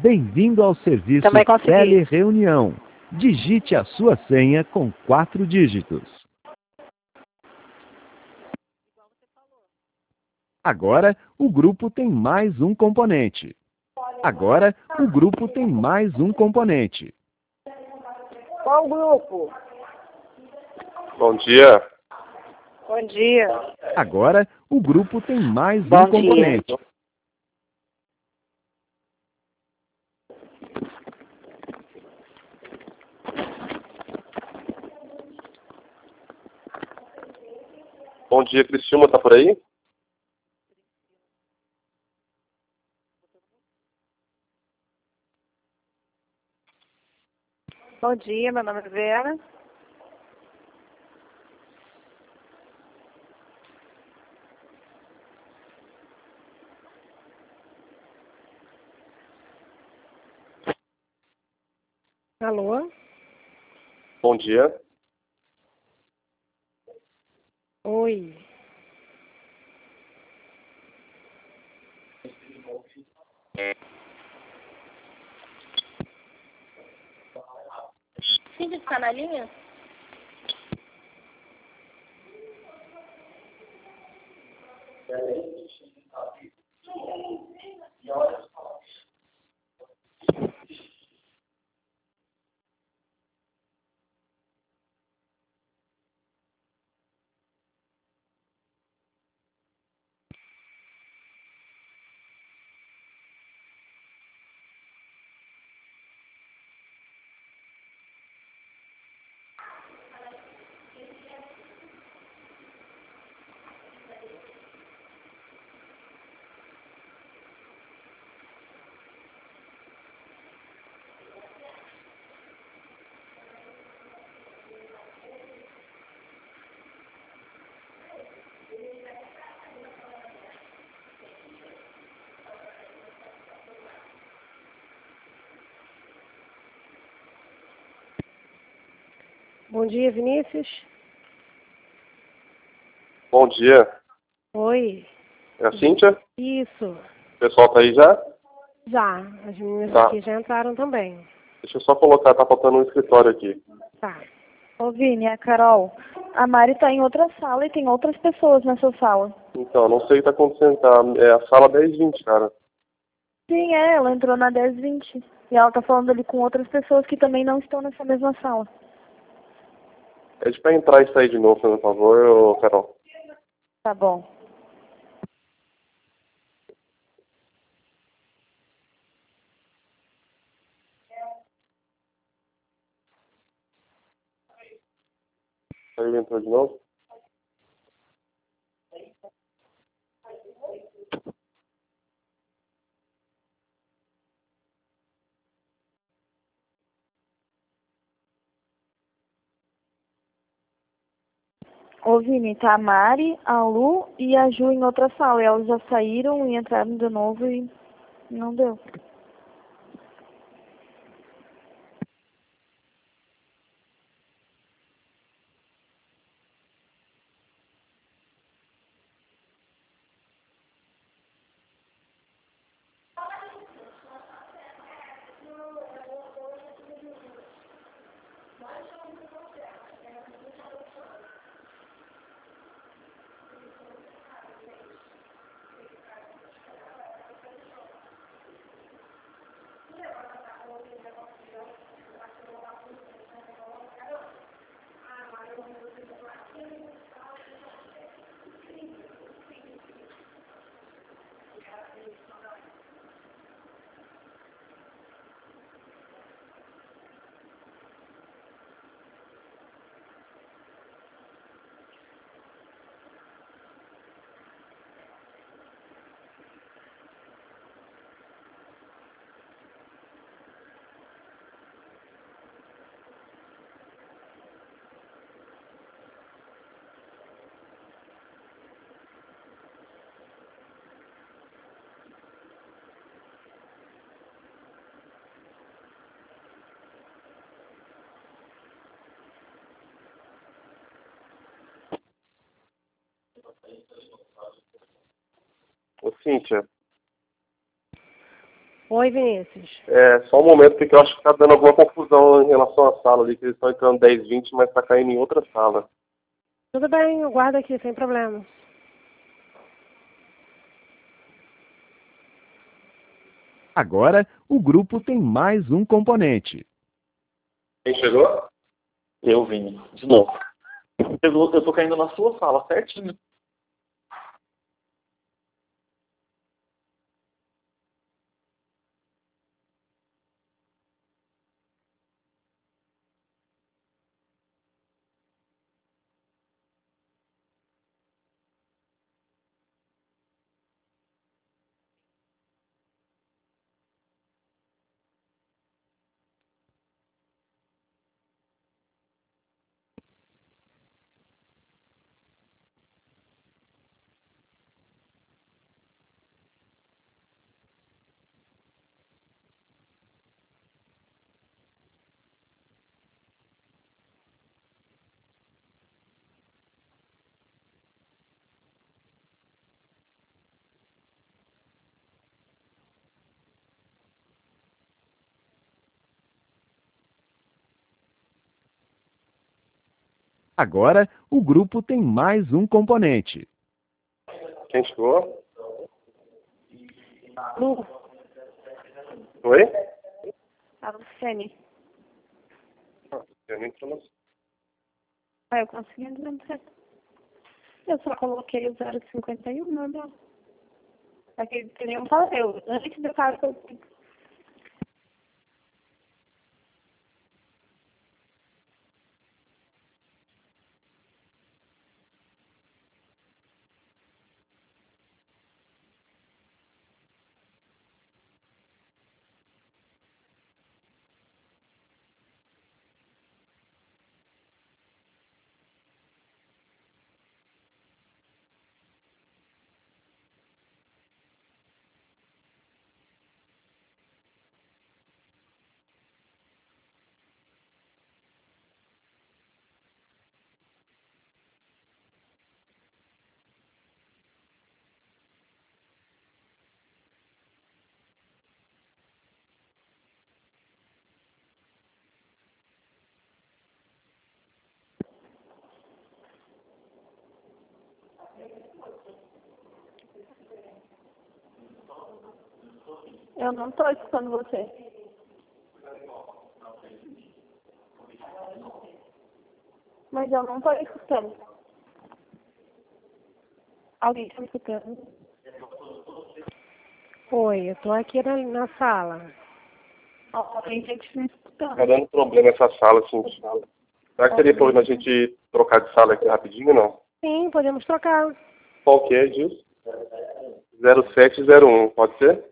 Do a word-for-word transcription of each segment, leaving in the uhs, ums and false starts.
Bem-vindo ao serviço Também consegui. Telereunião. Digite a sua senha com quatro dígitos. Agora, o grupo tem mais um componente. Agora, o grupo tem mais um componente. Qual grupo? Bom dia. Bom dia. Agora, o grupo tem mais Bom um componente. dia. Bom dia, Criciúma, tá por aí? Bom dia, meu nome é Vera. Alô? Bom dia. Oi. Cindy está na linha? Bom dia, Vinícius. Bom dia. Oi. É a Cíntia? Isso. O pessoal tá aí já? Já. As meninas Tá. aqui já entraram também. Deixa eu só colocar, tá faltando um escritório aqui. Tá. Ô, Vini, a Carol, a Mari tá em outra sala e tem outras pessoas nessa sala. Então, não sei o que tá acontecendo, tá? É a sala dez e vinte, cara. Sim, é, ela entrou na dez e vinte. E ela tá falando ali com outras pessoas que também não estão nessa mesma sala. Pede pra entrar e sair de novo, por favor, ô, Carol. Tá bom. Saiu e entrou de novo? Ô, Vini, tá a Mari, a Lu e a Ju em outra sala. E elas já saíram e entraram de novo e não deu. Ô, Cíntia, Oi, Vinícius. É, só um momento, porque eu acho que tá dando alguma confusão em relação à sala ali, que eles estão entrando dez, vinte, mas tá caindo em outra sala. Tudo bem, eu guardo aqui, sem problema. Agora, o grupo tem mais um componente. Quem chegou? Eu vim, de novo. Eu, eu tô caindo na sua sala, certinho. Agora, o grupo tem mais um componente. Quem chegou? Lu, Oi? a Luciane. Ah, eu nem tô na- Ah, eu consegui entrar no certo. Eu só coloquei o zero cinquenta e um, não deu. Aquele que nem eu falei, eu, antes do cara que eu... Eu não tô escutando você. Mas eu não tô escutando. Alguém tá me escutando? Oi, eu tô aqui na, na sala. Ó, tem gente me escutando. Tá dando problema essa sala, assim. Será que teria problema a gente trocar de sala aqui rapidinho ou não? Sim, podemos trocar. Qual que é, Gilson? zero sete zero um, pode ser?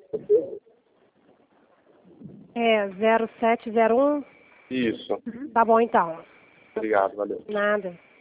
É, zero sete zero um. Isso. Tá bom, então. Obrigado, valeu. Nada.